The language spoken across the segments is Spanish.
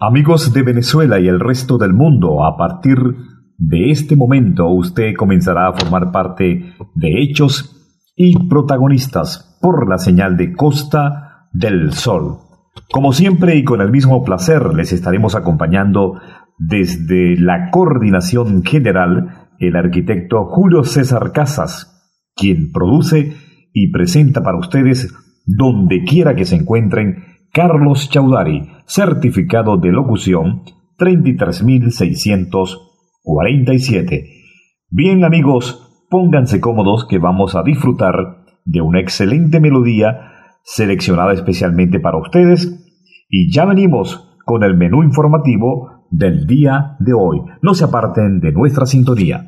Amigos de Venezuela y el resto del mundo, a partir de este momento usted comenzará a formar parte de hechos y protagonistas por la señal de Costa del Sol. Como siempre y con el mismo placer les estaremos acompañando desde la coordinación general el arquitecto Julio César Casas, quien produce y presenta para ustedes donde quiera que se encuentren Carlos Chaudhary, certificado de locución 33.647. Bien amigos, pónganse cómodos que vamos a disfrutar de una excelente melodía seleccionada especialmente para ustedes y ya venimos con el menú informativo del día de hoy. No se aparten de nuestra sintonía.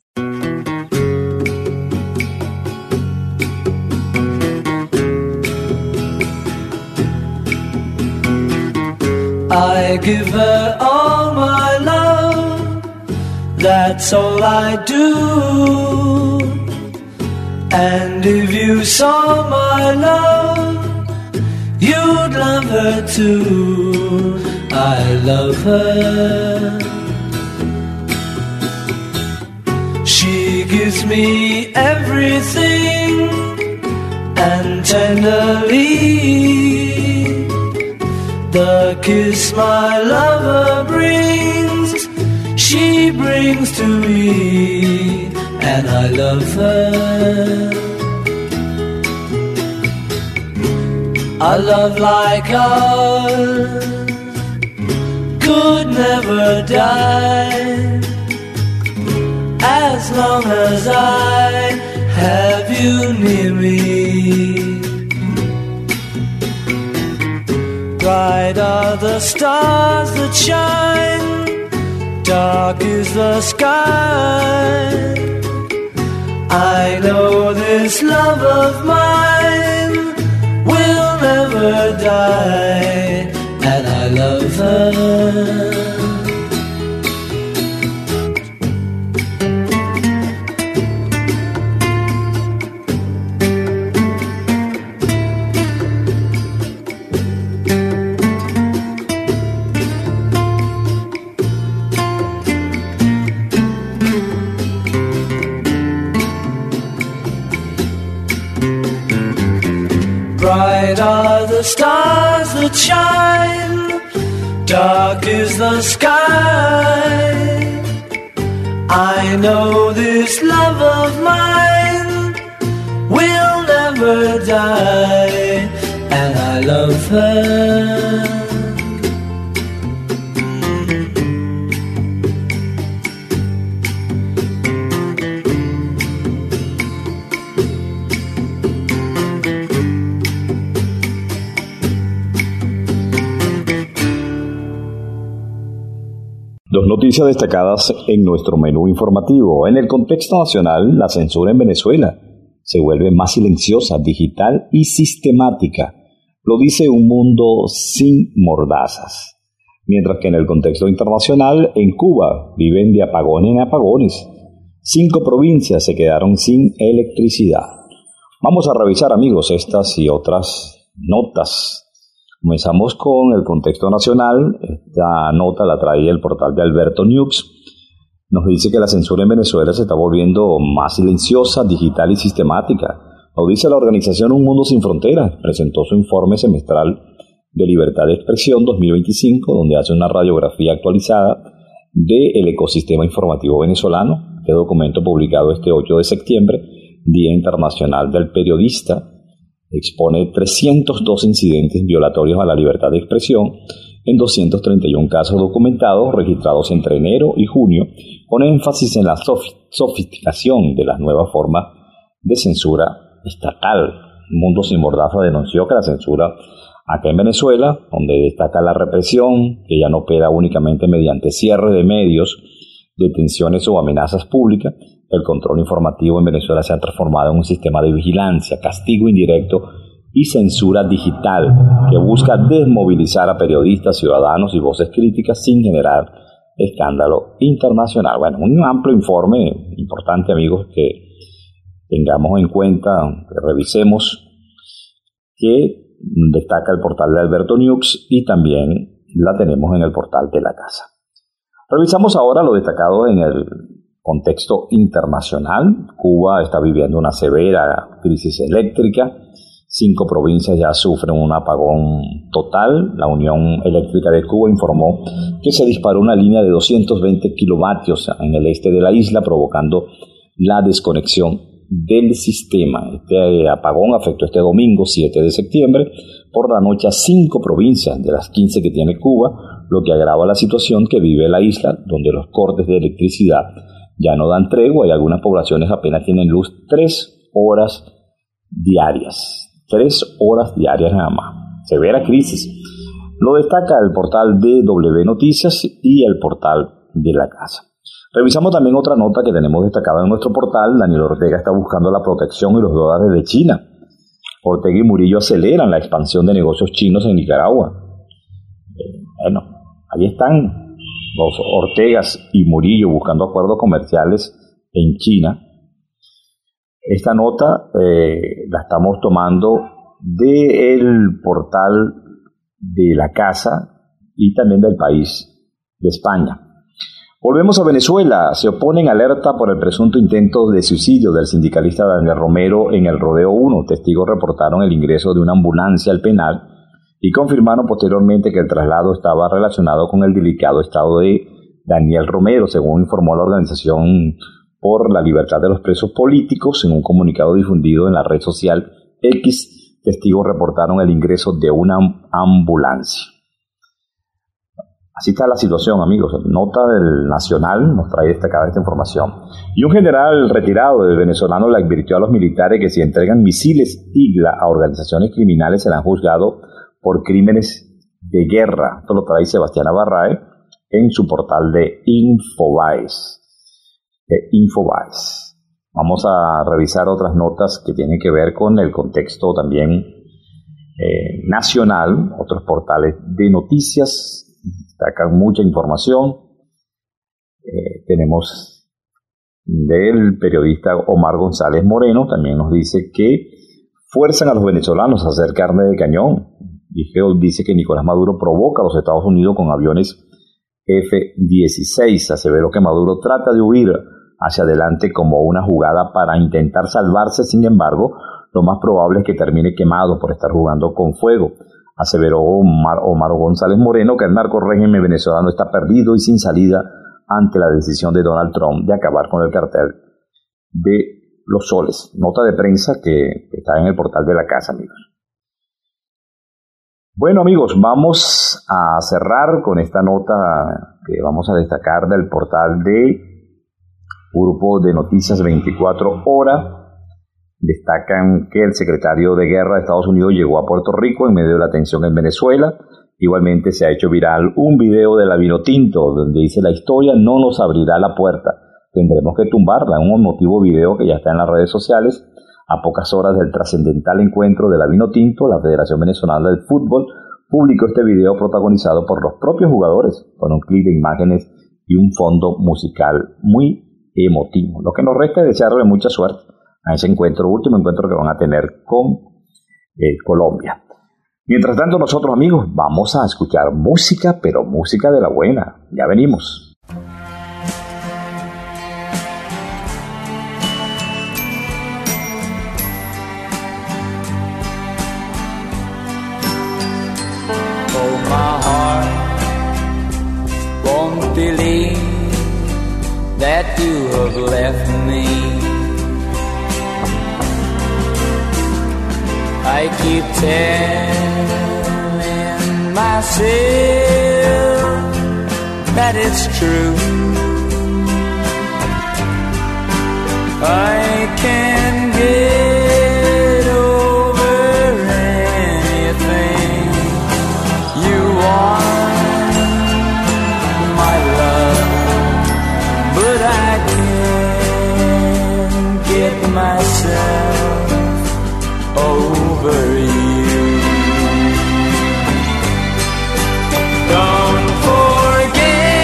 I give her all my love, that's all I do. And if you saw my love, you'd love her too. I love her. She gives me everything, and tenderly the kiss my lover brings, she brings to me, and I love her. A love like ours could never die, as long as I have you near me. Bright are the stars that shine, dark is the sky. I know this love of mine will never die, and I love her. Bright are the stars that shine, dark is the sky. I know this love of mine will never die, and I love her. Dos noticias destacadas en nuestro menú informativo. En el contexto nacional, la censura en Venezuela se vuelve más silenciosa, digital y sistemática. Lo dice Un Mundo Sin Mordazas. Mientras que en el contexto internacional, en Cuba viven de apagón en apagones. 5 provincias se quedaron sin electricidad. Vamos a revisar, amigos, estas y otras notas. Comenzamos con el contexto nacional. Esta nota la trae el portal de Alberto News. Nos dice que la censura en Venezuela se está volviendo más silenciosa, digital y sistemática. Lo dice la organización Un Mundo Sin Fronteras. Presentó su informe semestral de Libertad de Expresión 2025, donde hace una radiografía actualizada del ecosistema informativo venezolano. Este documento, publicado este 8 de septiembre, Día Internacional del Periodista, expone 302 incidentes violatorios a la libertad de expresión en 231 casos documentados registrados entre enero y junio, con énfasis en la sofisticación de las nuevas formas de censura estatal. Mundo Sin Mordaza denunció que la censura acá en Venezuela, donde destaca la represión, que ya no opera únicamente mediante cierre de medios, detenciones o amenazas públicas, el control informativo en Venezuela se ha transformado en un sistema de vigilancia, castigo indirecto y censura digital que busca desmovilizar a periodistas, ciudadanos y voces críticas sin generar escándalo internacional. Bueno, un amplio informe, importante, amigos, que tengamos en cuenta, que revisemos, que destaca el portal de Alberto News y también la tenemos en el portal de la casa. Revisamos ahora lo destacado en el contexto internacional. Cuba está viviendo una severa crisis eléctrica. 5 provincias ya sufren un apagón total. La Unión Eléctrica de Cuba informó que se disparó una línea de 220 kilovatios en el este de la isla, provocando la desconexión del sistema. Este apagón afectó este domingo 7 de septiembre por la noche a 5 provincias de las 15 que tiene Cuba, lo que agrava la situación que vive la isla, donde los cortes de electricidad ya no dan tregua y algunas poblaciones apenas tienen luz 3 horas diarias. 3 horas diarias nada más. Severa crisis. Lo destaca el portal DW Noticias y el portal de la casa. Revisamos también otra nota que tenemos destacada en nuestro portal. Daniel Ortega está buscando la protección y los dólares de China. Ortega y Murillo aceleran la expansión de negocios chinos en Nicaragua. Bueno, ahí están los Ortegas y Murillo buscando acuerdos comerciales en China. Esta nota la estamos tomando del portal de la casa y también del País de España. Volvemos a Venezuela. Se opone en alerta por el presunto intento de suicidio del sindicalista Daniel Romero en el Rodeo 1. Testigos reportaron el ingreso de una ambulancia al penal y confirmaron posteriormente que el traslado estaba relacionado con el delicado estado de Daniel Romero, según informó la Organización por la Libertad de los Presos Políticos. En un comunicado difundido en la red social X, testigos reportaron el ingreso de una ambulancia. Así está la situación, amigos. Nota del Nacional nos trae destacada esta información. Y un general retirado del venezolano le advirtió a los militares que si entregan misiles IGLA a organizaciones criminales serán juzgados por crímenes de guerra. Esto lo trae Sebastián Barrae en su portal de Infobaes. Vamos a revisar otras notas que tienen que ver con el contexto también nacional. Otros portales de noticias destacan mucha información. Tenemos del periodista Omar González Moreno, también nos dice que fuerzan a los venezolanos a hacer carne de cañón. Dice que Nicolás Maduro provoca a los Estados Unidos con aviones F-16. Aseveró que Maduro trata de huir hacia adelante como una jugada para intentar salvarse. Sin embargo, lo más probable es que termine quemado por estar jugando con fuego. Aseveró Omar González Moreno que el narcorrégimen venezolano está perdido y sin salida ante la decisión de Donald Trump de acabar con el cartel de los soles. Nota de prensa que está en el portal de la casa, amigos. Bueno, amigos, vamos a cerrar con esta nota que vamos a destacar del portal de Grupo de Noticias 24 Horas. Destacan que el secretario de Guerra de Estados Unidos llegó a Puerto Rico en medio de la tensión en Venezuela. Igualmente se ha hecho viral un video de la Vinotinto donde dice: la historia no nos abrirá la puerta, tendremos que tumbarla. Un emotivo video que ya está en las redes sociales. A pocas horas del trascendental encuentro de la Vinotinto, la Federación Venezolana del Fútbol publicó este video protagonizado por los propios jugadores, con un clip de imágenes y un fondo musical muy emotivo. Lo que nos resta es desearle mucha suerte a ese último encuentro que van a tener con Colombia. Mientras tanto, nosotros, amigos, vamos a escuchar música, pero música de la buena. Ya venimos. Believe that you have left me. I keep telling myself that it's true. I can get over anything you want. Myself over you. Don't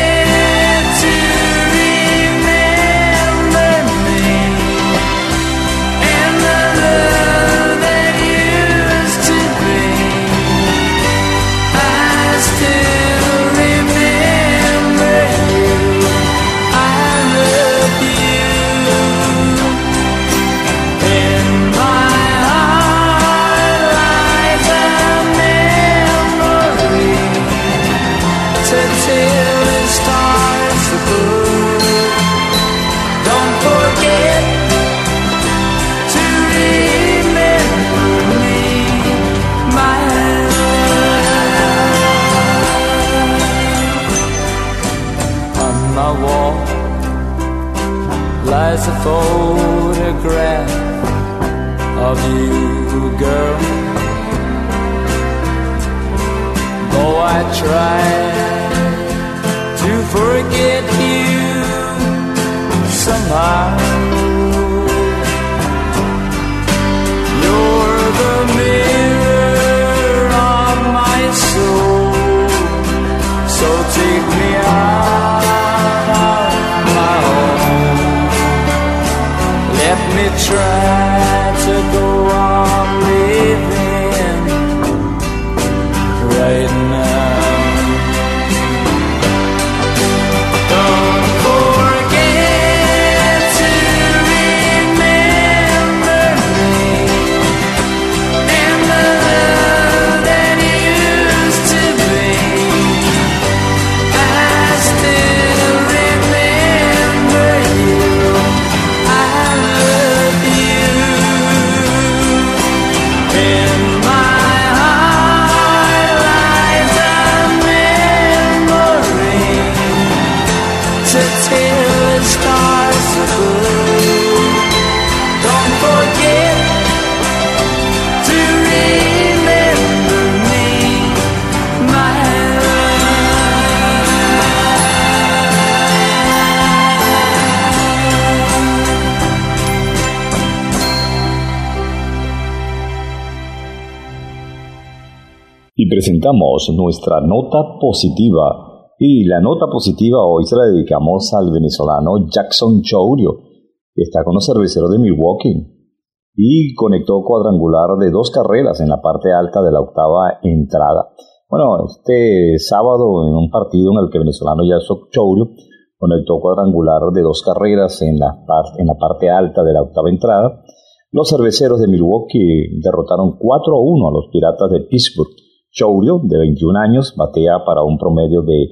forget to remember me lies a photograph of you, girl. Though I try to forget you somehow, you're the mirror of my soul. So take me out of my home. Let me try to go on living right now. Don't forget to remember me and the love that used to be. I still remember you. I love you. In my heart lies a memory to tell the stars above. Don't forget to remember me, my Y presentamos nuestra nota positiva. Y la nota positiva hoy se la dedicamos al venezolano Jackson Chourio, que está con los Cerveceros de Milwaukee y conectó cuadrangular de 2 carreras en la parte alta de la octava entrada. Bueno, este sábado en un partido en el que el venezolano Jackson Chourio conectó cuadrangular de 2 carreras en la parte alta de la octava entrada, los Cerveceros de Milwaukee derrotaron 4-1 a los Piratas de Pittsburgh. Chourio, de 21 años, batea para un promedio de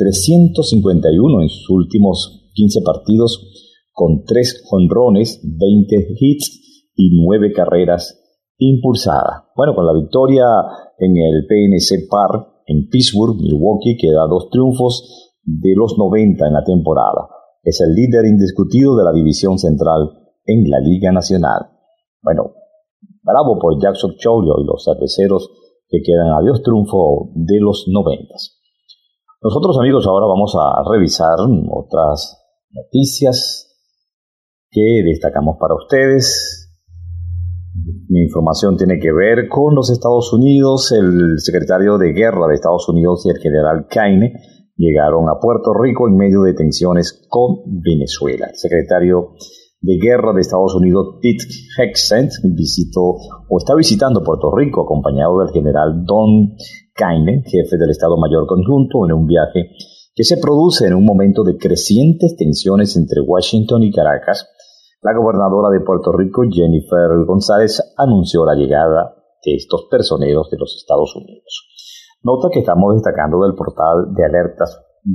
351 en sus últimos 15 partidos, con 3 jonrones, 20 hits y 9 carreras impulsadas. Bueno, con la victoria en el PNC Park en Pittsburgh, Milwaukee queda 2 triunfos de los 90 en la temporada. Es el líder indiscutido de la división central en la Liga Nacional. Bueno, bravo por Jackson Chourio y los Cerveceros que quedan a 2 triunfos de los 90. Nosotros, amigos, ahora vamos a revisar otras noticias que destacamos para ustedes. Mi información tiene que ver con los Estados Unidos. El secretario de Guerra de Estados Unidos y el general Kaine llegaron a Puerto Rico en medio de tensiones con Venezuela. El secretario de Guerra de Estados Unidos, Pete Hegseth, está visitando Puerto Rico acompañado del general Don Kaine, jefe del Estado Mayor Conjunto, en un viaje que se produce en un momento de crecientes tensiones entre Washington y Caracas. La gobernadora de Puerto Rico, Jennifer González, anunció la llegada de estos personeros de los Estados Unidos. Nota que estamos destacando del portal de alertas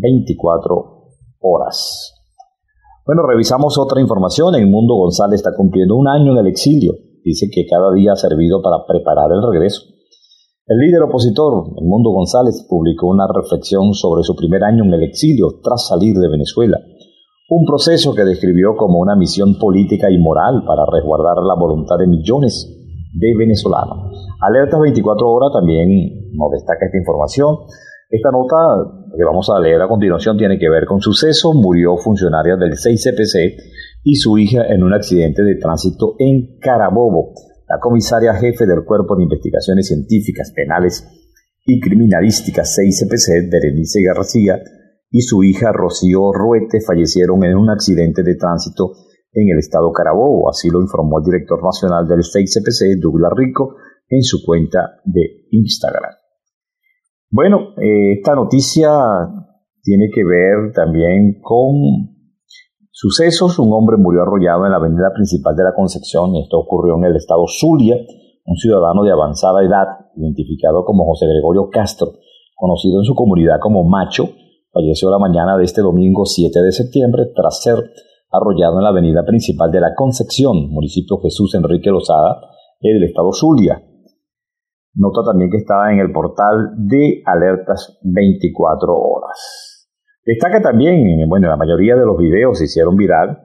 24 horas. Bueno, revisamos otra información. Edmundo González está cumpliendo 1 año en el exilio. Dice que cada día ha servido para preparar el regreso. El líder opositor, Edmundo González, publicó una reflexión sobre su primer año en el exilio tras salir de Venezuela. Un proceso que describió como una misión política y moral para resguardar la voluntad de millones de venezolanos. Alertas 24 horas también nos destaca esta información. Esta nota que vamos a leer a continuación tiene que ver con suceso. Murió funcionaria del 6CPC y su hija en un accidente de tránsito en Carabobo. La comisaria jefe del Cuerpo de Investigaciones Científicas, Penales y Criminalísticas 6CPC, Berenice García, y su hija Rocío Ruete fallecieron en un accidente de tránsito en el estado Carabobo. Así lo informó el director nacional del 6CPC, Douglas Rico, en su cuenta de Instagram. Bueno, esta noticia tiene que ver también con sucesos. Un hombre murió arrollado en la avenida principal de la Concepción. Esto ocurrió en el estado Zulia. Un ciudadano de avanzada edad, identificado como José Gregorio Castro, conocido en su comunidad como Macho, falleció la mañana de este domingo 7 de septiembre tras ser arrollado en la avenida principal de la Concepción, municipio Jesús Enrique Lozada, del estado Zulia. Nota también que está en el portal de alertas 24 horas. Destaca también, la mayoría de los videos se hicieron viral,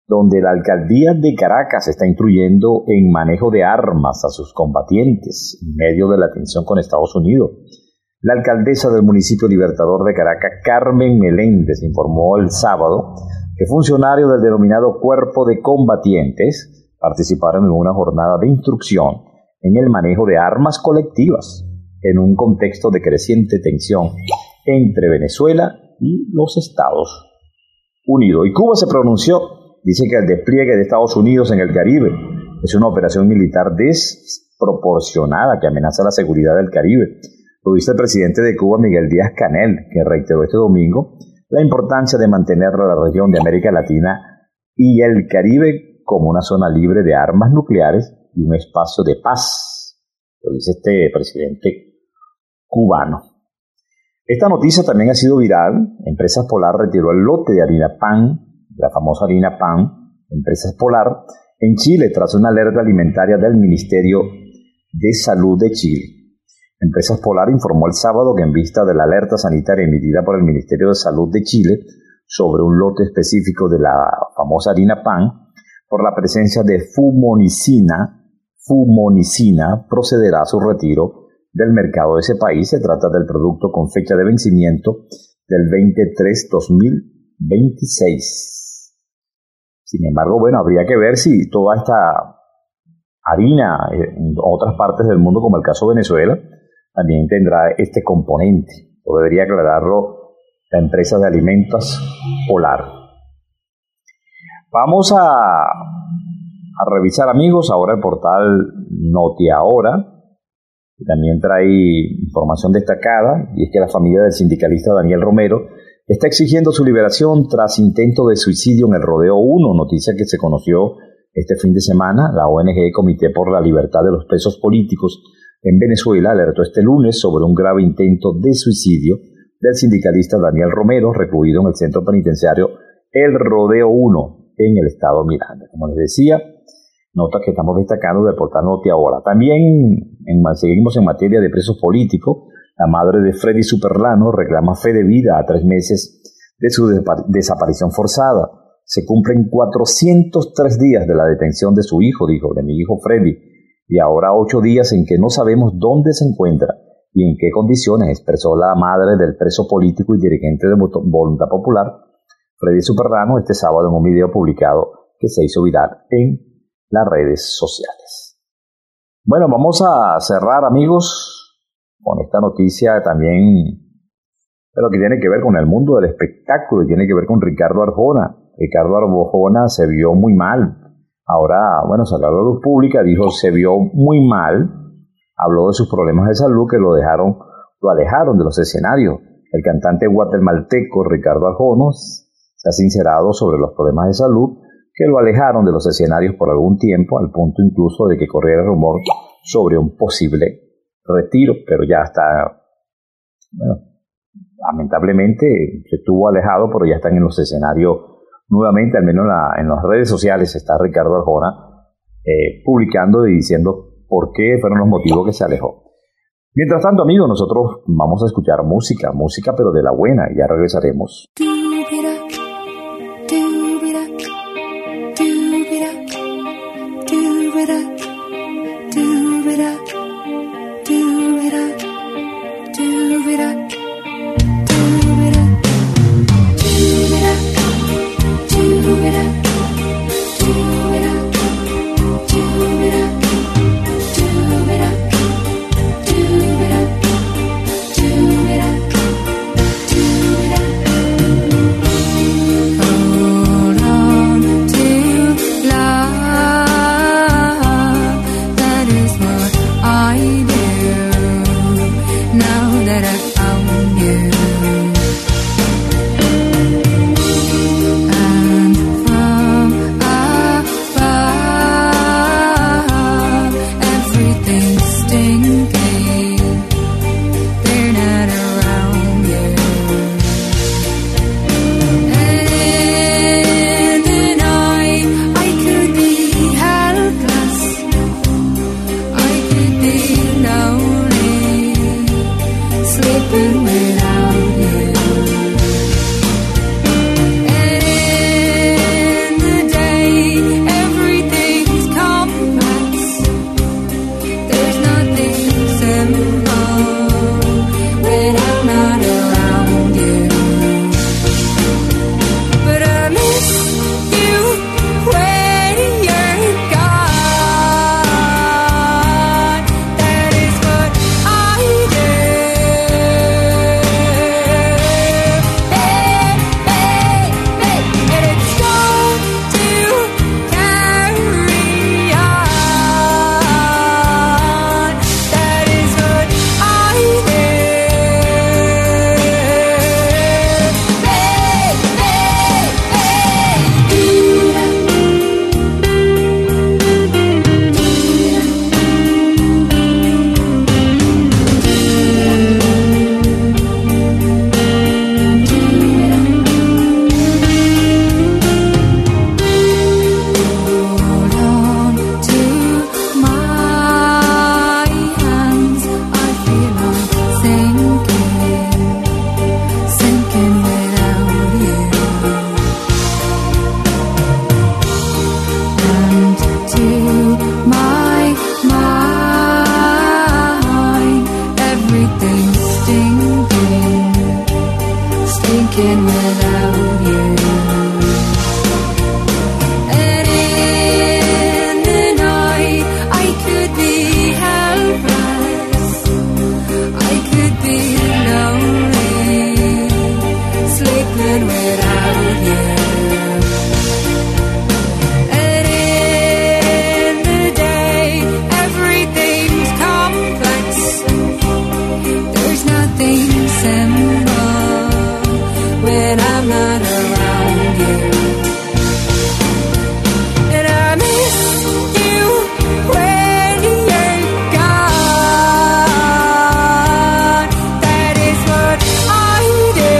donde la alcaldía de Caracas está instruyendo en manejo de armas a sus combatientes en medio de la tensión con Estados Unidos. La alcaldesa del municipio Libertador de Caracas, Carmen Meléndez, informó el sábado que funcionarios del denominado Cuerpo de Combatientes participaron en una jornada de instrucción en el manejo de armas colectivas en un contexto de creciente tensión entre Venezuela y los Estados Unidos. Y Cuba se pronunció, dice que el despliegue de Estados Unidos en el Caribe es una operación militar desproporcionada que amenaza la seguridad del Caribe. Lo dice el presidente de Cuba, Miguel Díaz-Canel, que reiteró este domingo la importancia de mantener la región de América Latina y el Caribe como una zona libre de armas nucleares y un espacio de paz. Lo dice este presidente cubano. Esta noticia también ha sido viral. Empresas Polar retiró el lote de harina pan, la famosa harina pan, Empresas Polar, en Chile tras una alerta alimentaria del Ministerio de Salud de Chile. Empresas Polar informó el sábado que en vista de la alerta sanitaria emitida por el Ministerio de Salud de Chile sobre un lote específico de la famosa harina pan, por la presencia de fumonicina, procederá a su retiro del mercado de ese país. Se trata del producto con fecha de vencimiento del 23-2026. Sin embargo, bueno, habría que ver si toda esta harina en otras partes del mundo, como el caso de Venezuela, también tendrá este componente. O debería aclararlo la empresa de alimentos Polar. Vamos a revisar, amigos, ahora el portal Notiahora, que también trae información destacada, y es que la familia del sindicalista Daniel Romero está exigiendo su liberación tras intento de suicidio en el Rodeo 1, noticia que se conoció este fin de semana. La ONG Comité por la Libertad de los Presos Políticos en Venezuela alertó este lunes sobre un grave intento de suicidio del sindicalista Daniel Romero, recluido en el centro penitenciario El Rodeo 1 en el estado Miranda. Como les decía, notas que estamos destacando del portal Notiahora. También seguimos en materia de presos políticos. La madre de Freddy Superlano reclama fe de vida a 3 meses de su desaparición forzada. Se cumplen 403 días de la detención de su hijo, dijo, de mi hijo Freddy, y ahora 8 días en que no sabemos dónde se encuentra y en qué condiciones, expresó la madre del preso político y dirigente de Voluntad Popular, Freddy Superlano, este sábado en un video publicado que se hizo viral en las redes sociales. Bueno, vamos a cerrar, amigos, con esta noticia también, pero que tiene que ver con el mundo del espectáculo y tiene que ver con Ricardo Arjona. Ricardo Arjona se vio muy mal. Ahora, bueno, salió a la luz pública, dijo se vio muy mal, habló de sus problemas de salud que lo alejaron de los escenarios. El cantante guatemalteco Ricardo Arjona se ha sincerado sobre los problemas de salud que lo alejaron de los escenarios por algún tiempo, al punto incluso de que corriera el rumor sobre un posible retiro, pero ya está, bueno, lamentablemente se estuvo alejado, pero ya están en los escenarios nuevamente, al menos en las redes sociales está Ricardo Arjona publicando y diciendo por qué fueron los motivos que se alejó. Mientras tanto, amigos, nosotros vamos a escuchar música pero de la buena, y ya regresaremos. thinking without you. And in the night I could be helpless, I could be lonely, sleeping without you. And in the day everything's complex, there's nothing simple when I'm not around you. And I miss you when you're gone. That is what I do.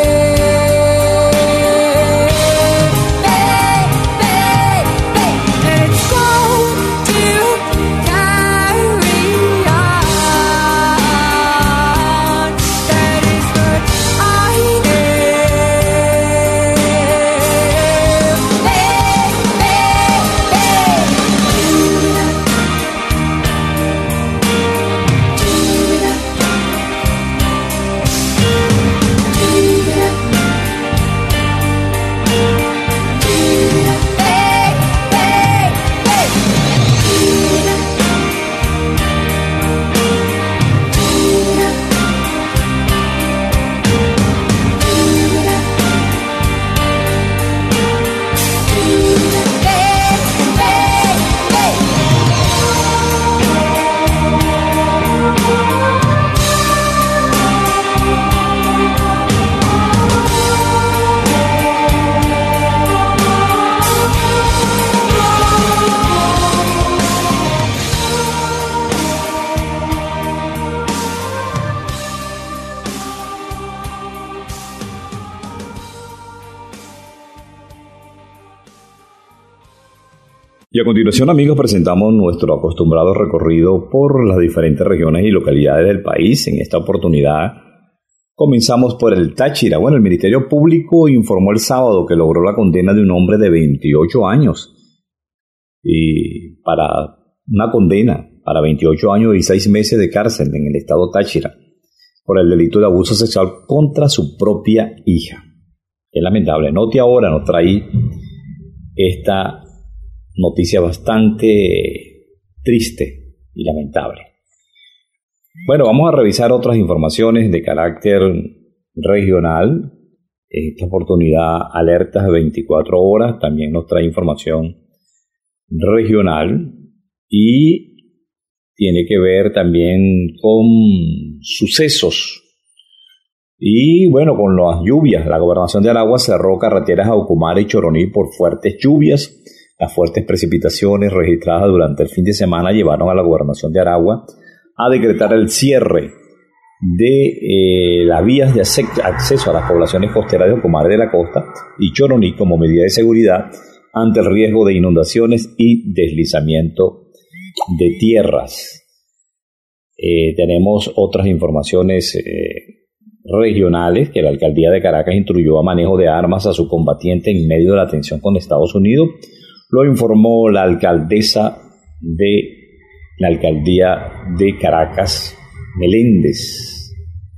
Babe, babe, babe. And it's going to carry on. That is what I do. Y a continuación, amigos, presentamos nuestro acostumbrado recorrido por las diferentes regiones y localidades del país. En esta oportunidad comenzamos por el Táchira. Bueno, el Ministerio Público informó el sábado que logró la condena de un hombre de 28 años. Y para una condena para 28 años y 6 meses de cárcel en el estado Táchira por el delito de abuso sexual contra su propia hija. Es lamentable. Note ahora, nos trae esta noticia bastante triste y lamentable. Bueno, vamos a revisar otras informaciones de carácter regional. En esta oportunidad, alertas 24 horas, también nos trae información regional y tiene que ver también con sucesos y bueno, con las lluvias. La gobernación de Aragua cerró carreteras a Ocumare y Choroní por fuertes lluvias. Las fuertes precipitaciones registradas durante el fin de semana llevaron a la gobernación de Aragua a decretar el cierre de las vías de acceso a las poblaciones costeras de Ocumare de la Costa y Choroní como medida de seguridad ante el riesgo de inundaciones y deslizamiento de tierras. Tenemos otras informaciones regionales que la alcaldía de Caracas instruyó a manejo de armas a su combatiente en medio de la tensión con Estados Unidos. Lo informó la alcaldesa de la alcaldía de Caracas, Meléndez.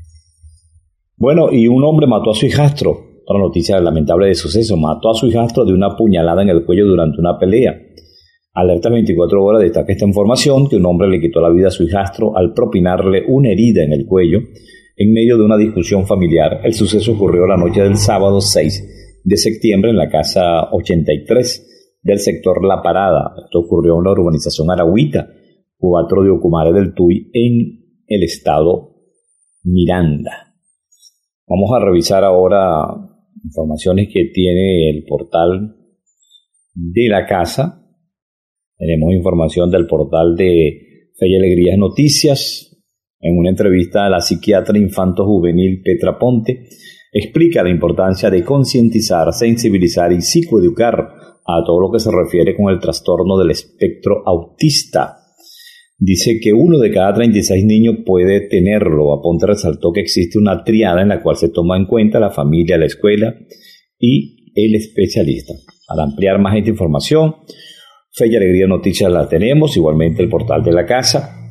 Bueno, y un hombre mató a su hijastro. Otra noticia lamentable de suceso. Mató a su hijastro de una puñalada en el cuello durante una pelea. Alerta 24 horas destaca esta información que un hombre le quitó la vida a su hijastro al propinarle una herida en el cuello en medio de una discusión familiar. El suceso ocurrió la noche del sábado 6 de septiembre en la casa 83 del sector La Parada. Esto ocurrió en la urbanización Aragüita, 4 de Ocumare del Tuy, en el estado Miranda. Vamos a revisar ahora informaciones que tiene el portal de la casa. Tenemos información del portal de Fe y Alegrías Noticias. En una entrevista a la psiquiatra infanto-juvenil Petra Ponte, explica la importancia de concientizar, sensibilizar y psicoeducar a todo lo que se refiere con el trastorno del espectro autista. Dice que 1 de cada 36 niños puede tenerlo. Aponte resaltó que existe una triada en la cual se toma en cuenta la familia, la escuela y el especialista. Para ampliar más esta información, Fe y Alegría Noticias la tenemos, igualmente el portal de la casa.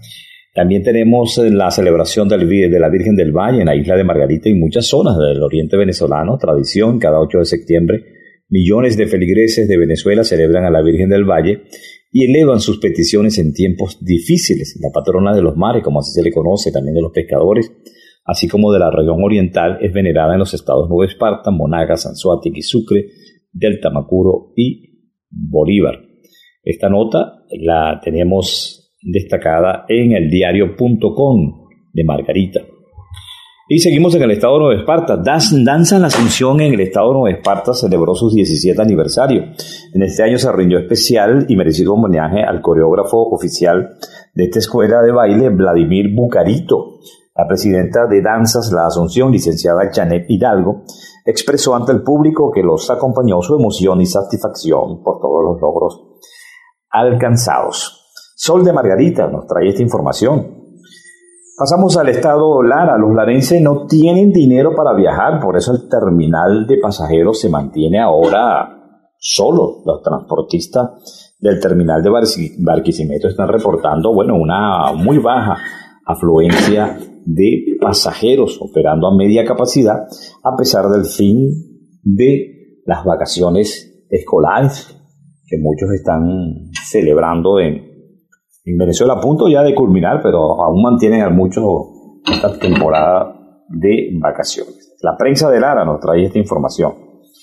También tenemos la celebración de la Virgen del Valle en la isla de Margarita y muchas zonas del oriente venezolano. Tradición, cada 8 de septiembre, millones de feligreses de Venezuela celebran a la Virgen del Valle y elevan sus peticiones en tiempos difíciles. La patrona de los mares, como así se le conoce, también de los pescadores, así como de la región oriental, es venerada en los estados Nueva Esparta, Monagas, Anzoátegui, Sucre, Delta, Macuro y Bolívar. Esta nota la tenemos destacada en el diario.com de Margarita. Y seguimos en el estado de Nueva Esparta. Danza en la Asunción en el estado de Nueva Esparta celebró su 17 aniversario. En este año se rindió especial y merecido homenaje al coreógrafo oficial de esta escuela de baile, Vladimir Bucarito. La presidenta de Danzas La Asunción, licenciada Janet Hidalgo, expresó ante el público que los acompañó su emoción y satisfacción por todos los logros alcanzados. Sol de Margarita nos trae esta información. Pasamos al estado Lara. Los larenses no tienen dinero para viajar, por eso el terminal de pasajeros se mantiene ahora solo. Los transportistas del terminal de Barquisimeto están reportando, una muy baja afluencia de pasajeros operando a media capacidad, a pesar del fin de las vacaciones escolares que muchos están celebrando en Venezuela, a punto ya de culminar, pero aún mantienen a muchos esta temporada de vacaciones. La prensa de Lara nos trae esta información.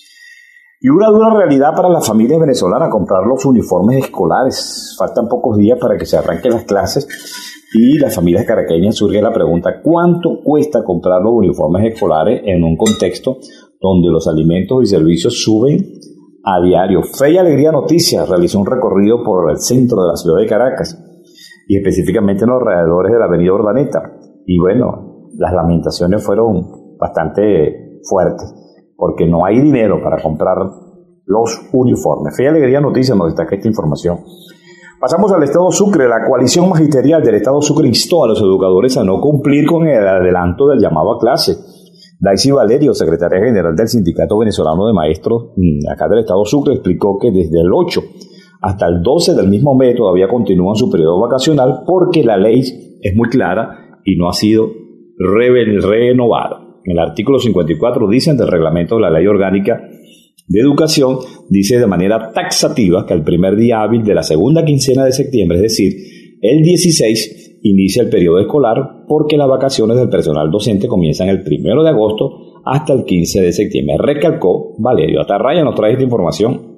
Y una dura realidad para las familias venezolanas: comprar los uniformes escolares. Faltan pocos días para que se arranquen las clases y las familias caraqueñas surge la pregunta: ¿cuánto cuesta comprar los uniformes escolares en un contexto donde los alimentos y servicios suben a diario? Fe y Alegría Noticias realizó un recorrido por el centro de la ciudad de Caracas y específicamente en los alrededores de la avenida Urdaneta. Y las lamentaciones fueron bastante fuertes, porque no hay dinero para comprar los uniformes. Fe y Alegría Noticias nos destaca esta información. Pasamos al estado Sucre. La coalición magisterial del estado Sucre instó a los educadores a no cumplir con el adelanto del llamado a clase. Daisy Valerio, secretaria general del Sindicato Venezolano de Maestros acá del estado Sucre, explicó que desde el 8 hasta el 12 del mismo mes todavía continúan su periodo vacacional porque la ley es muy clara y no ha sido renovada. En el artículo 54 dicen del reglamento de la Ley Orgánica de Educación, dice de manera taxativa que el primer día hábil de la segunda quincena de septiembre, es decir, el 16, inicia el periodo escolar porque las vacaciones del personal docente comienzan el 1 de agosto hasta el 15 de septiembre. Recalcó Valerio. Atarraya nos trae esta información.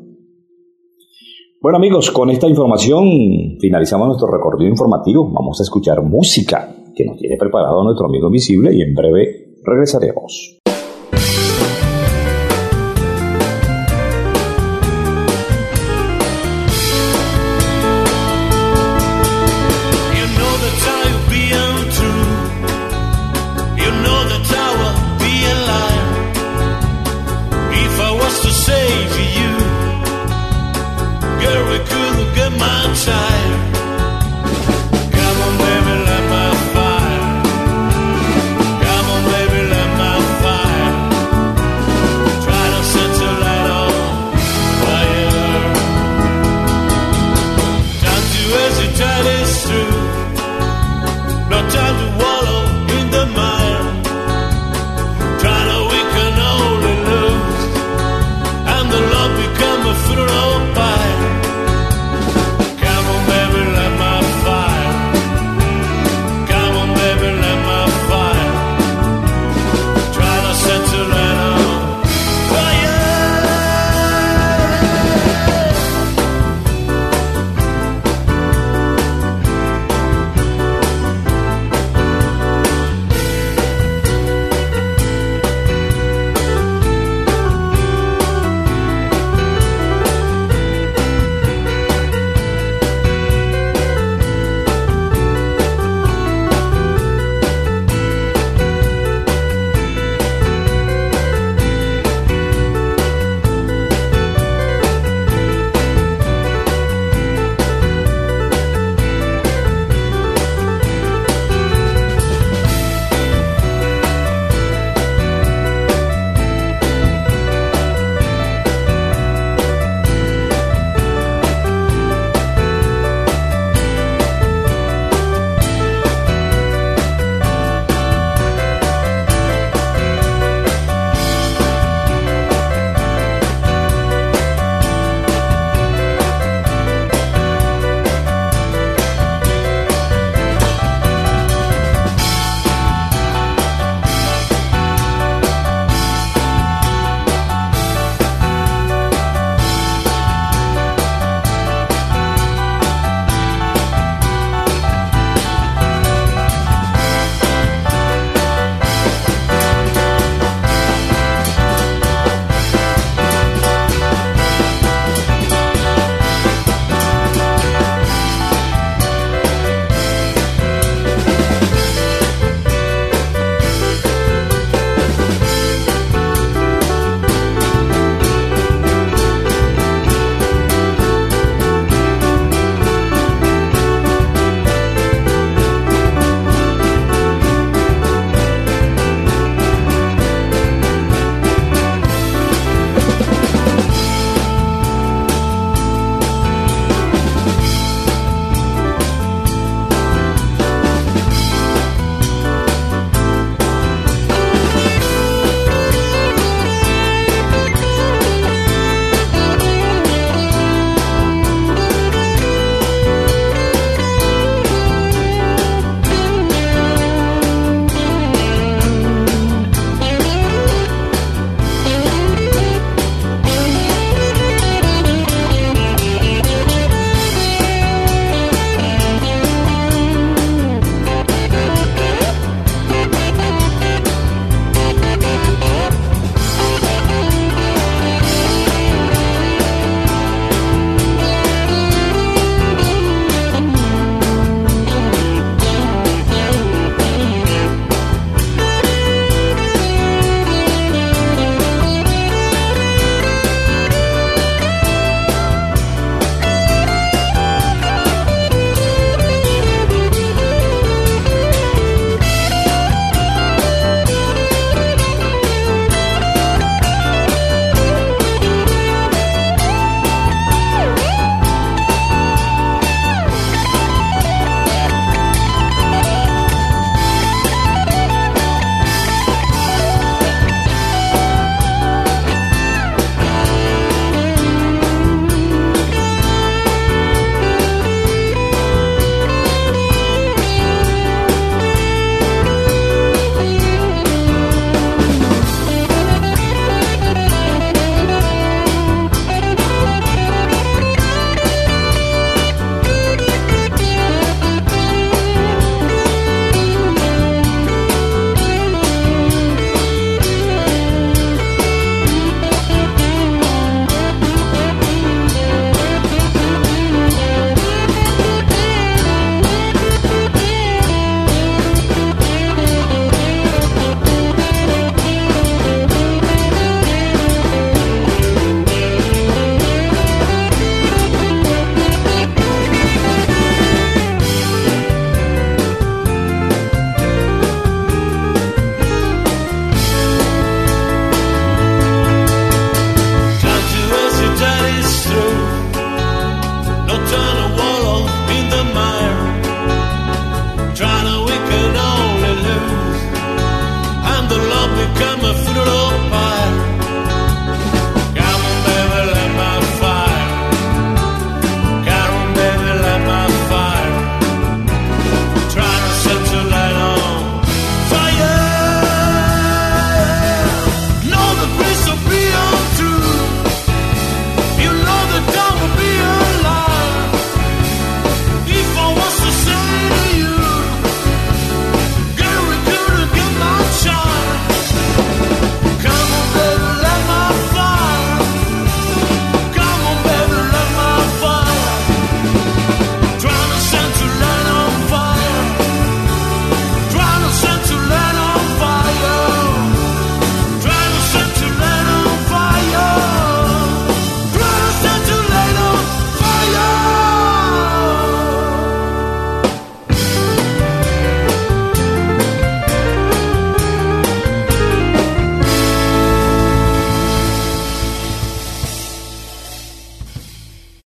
Bueno, amigos, con esta información finalizamos nuestro recorrido informativo. Vamos a escuchar música que nos tiene preparado nuestro amigo invisible y en breve regresaremos.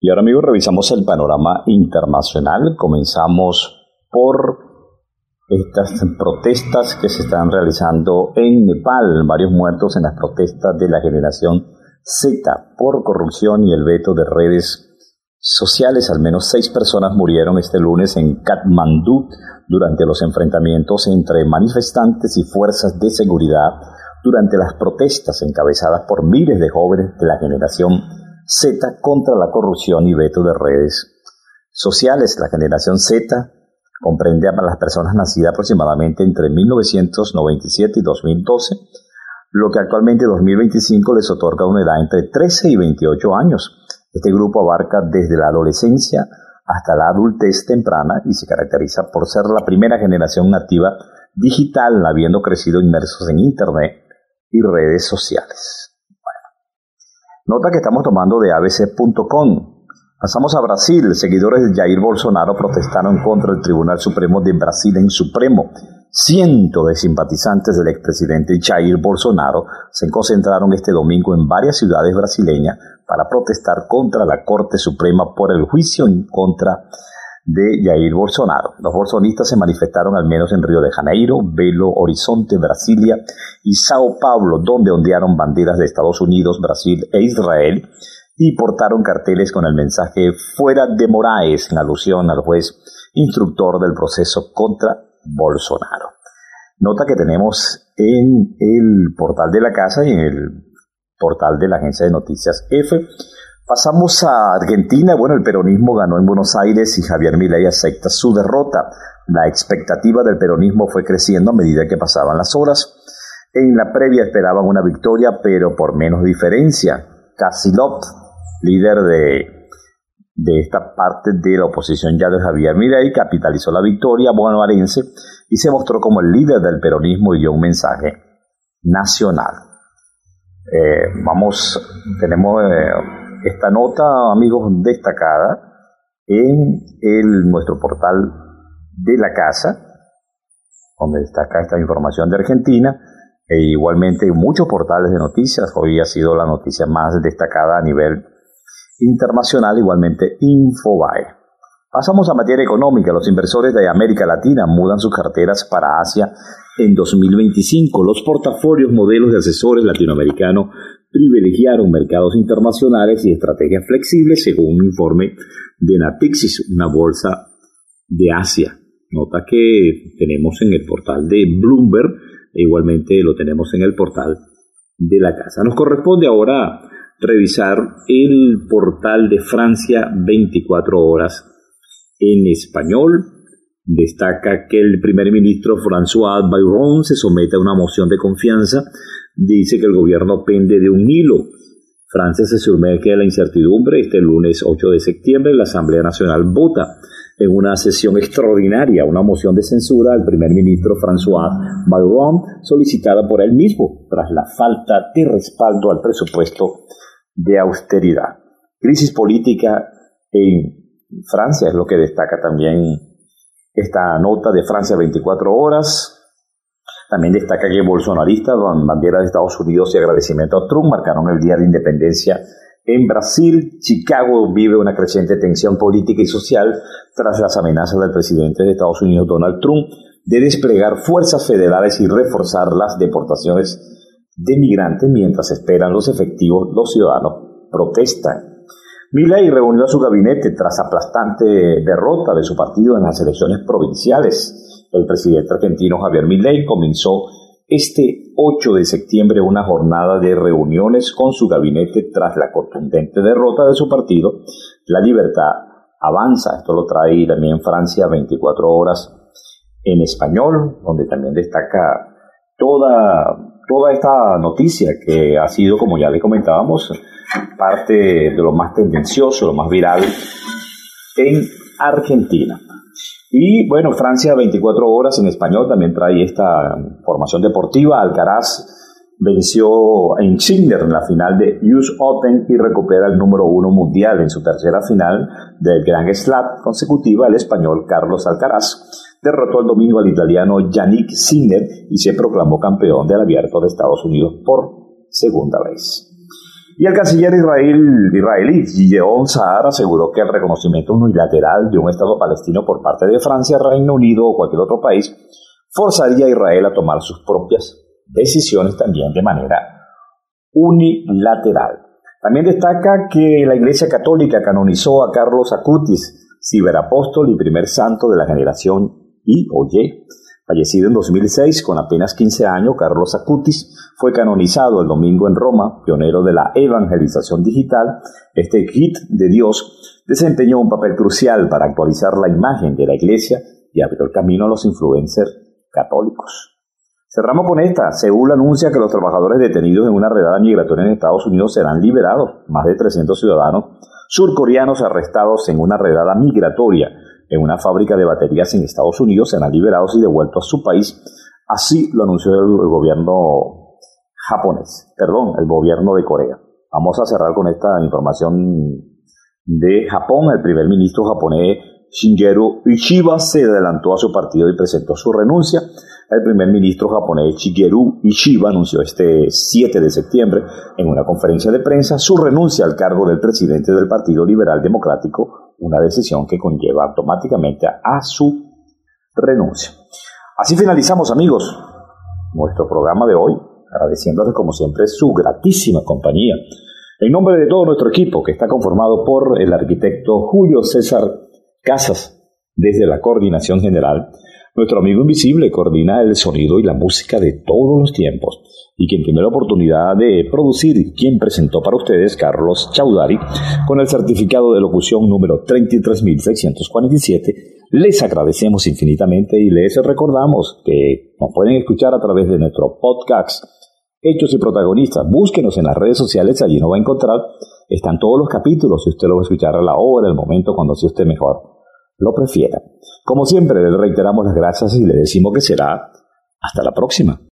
Y ahora, amigos, revisamos el panorama internacional. Comenzamos por estas protestas que se están realizando en Nepal. Varios muertos en las protestas de la generación Z por corrupción y el veto de redes sociales. Al menos 6 personas murieron este lunes en Katmandú durante los enfrentamientos entre manifestantes y fuerzas de seguridad durante las protestas encabezadas por miles de jóvenes de la generación Z contra la corrupción y veto de redes sociales. La generación Z comprende a las personas nacidas aproximadamente entre 1997 y 2012, lo que actualmente en 2025 les otorga una edad entre 13 y 28 años. Este grupo abarca desde la adolescencia hasta la adultez temprana y se caracteriza por ser la primera generación nativa digital, habiendo crecido inmersos en Internet y redes sociales. Nota que estamos tomando de abc.com. Pasamos a Brasil. Seguidores de Jair Bolsonaro protestaron contra el Tribunal Supremo de Brasil en Supremo. Cientos de simpatizantes del expresidente Jair Bolsonaro se concentraron este domingo en varias ciudades brasileñas para protestar contra la Corte Suprema por el juicio en contra de Jair Bolsonaro. Los bolsonistas se manifestaron al menos en Río de Janeiro, Belo Horizonte, Brasilia y Sao Paulo, donde ondearon banderas de Estados Unidos, Brasil e Israel y portaron carteles con el mensaje "Fuera de Moraes", en alusión al juez instructor del proceso contra Bolsonaro. Nota que tenemos en el portal de la casa y en el portal de la agencia de noticias EFE. Pasamos a Argentina. Bueno, el peronismo ganó en Buenos Aires y Javier Milei acepta su derrota. La expectativa del peronismo fue creciendo a medida que pasaban las horas. En la previa esperaban una victoria, pero por menos diferencia. Kicillof, líder de esta parte de la oposición ya de Javier Milei, capitalizó la victoria bonaerense y se mostró como el líder del peronismo y dio un mensaje nacional. Tenemos esta nota, amigos, destacada en nuestro portal de la casa, donde destaca esta información de Argentina, e igualmente en muchos portales de noticias. Hoy ha sido la noticia más destacada a nivel internacional, igualmente Infobae. Pasamos a materia económica. Los inversores de América Latina mudan sus carteras para Asia en 2025. Los portafolios modelos de asesores latinoamericanos privilegiaron mercados internacionales y estrategias flexibles, según un informe de Natixis, una bolsa de Asia. Nota que tenemos en el portal de Bloomberg e igualmente lo tenemos en el portal de la casa. Nos corresponde ahora revisar el portal de Francia 24 horas en español. Destaca que el primer ministro François Bayrou se somete a una moción de confianza. Dice que el gobierno pende de un hilo. Francia se sumerge en la incertidumbre. Este lunes 8 de septiembre la Asamblea Nacional vota en una sesión extraordinaria una moción de censura al primer ministro François Bayrou, solicitada por él mismo tras la falta de respaldo al presupuesto de austeridad. Crisis política en Francia es lo que destaca también esta nota de Francia 24 horas. También destaca que bolsonaristas con bandera de Estados Unidos y agradecimiento a Trump marcaron el Día de Independencia en Brasil. Chicago vive una creciente tensión política y social tras las amenazas del presidente de Estados Unidos, Donald Trump, de desplegar fuerzas federales y reforzar las deportaciones de migrantes mientras esperan los efectivos. Los ciudadanos protestan. Milei reunió a su gabinete tras aplastante derrota de su partido en las elecciones provinciales. El presidente argentino Javier Milei comenzó este 8 de septiembre una jornada de reuniones con su gabinete tras la contundente derrota de su partido. La Libertad Avanza. Esto lo trae también Francia 24 horas en español, donde también destaca toda esta noticia que ha sido, como ya le comentábamos, parte de lo más tendencioso, lo más viral en Argentina. Y bueno, Francia 24 horas en español también trae esta información deportiva. Alcaraz venció en Sinner en la final de US Open y recupera el número 1 mundial en su tercera final del Grand Slam consecutiva. El español Carlos Alcaraz derrotó el domingo al italiano Yannick Sinner y se proclamó campeón del Abierto de Estados Unidos por segunda vez. Y el canciller israelí Gideon Saar aseguró que el reconocimiento unilateral de un Estado palestino por parte de Francia, Reino Unido o cualquier otro país forzaría a Israel a tomar sus propias decisiones también de manera unilateral. También destaca que la Iglesia Católica canonizó a Carlos Acutis, ciberapóstol y primer santo de la generación Y o Y. Fallecido en 2006 con apenas 15 años, Carlos Acutis fue canonizado el domingo en Roma, pionero de la evangelización digital. Este hit de Dios desempeñó un papel crucial para actualizar la imagen de la Iglesia y abrió el camino a los influencers católicos. Cerramos con esta. Seúl anuncia que los trabajadores detenidos en una redada migratoria en Estados Unidos serán liberados. Más de 300 ciudadanos surcoreanos arrestados en una redada migratoria en una fábrica de baterías en Estados Unidos serán liberados y devueltos a su país. Así lo anunció el gobierno el gobierno de Corea. Vamos a cerrar con esta información de Japón. El primer ministro japonés Shigeru Ishiba se adelantó a su partido y presentó su renuncia. El primer ministro japonés Shigeru Ishiba anunció este 7 de septiembre en una conferencia de prensa su renuncia al cargo del presidente del Partido Liberal Democrático, una decisión que conlleva automáticamente a su renuncia. Así finalizamos, amigos, nuestro programa de hoy, agradeciéndoles como siempre su gratísima compañía. En nombre de todo nuestro equipo, que está conformado por el arquitecto Julio César Casas, desde la coordinación general, nuestro amigo invisible coordina el sonido y la música de todos los tiempos, y quien tiene la oportunidad de producir y quien presentó para ustedes, Carlos Chaudhary, con el certificado de locución número 33.647, les agradecemos infinitamente y les recordamos que nos pueden escuchar a través de nuestro podcast Hechos y Protagonistas. Búsquenos en las redes sociales, allí nos va a encontrar, están todos los capítulos, si usted lo va a escuchar a la hora, el momento, cuando sea usted mejor lo prefiera. Como siempre, le reiteramos las gracias y le decimos que será hasta la próxima.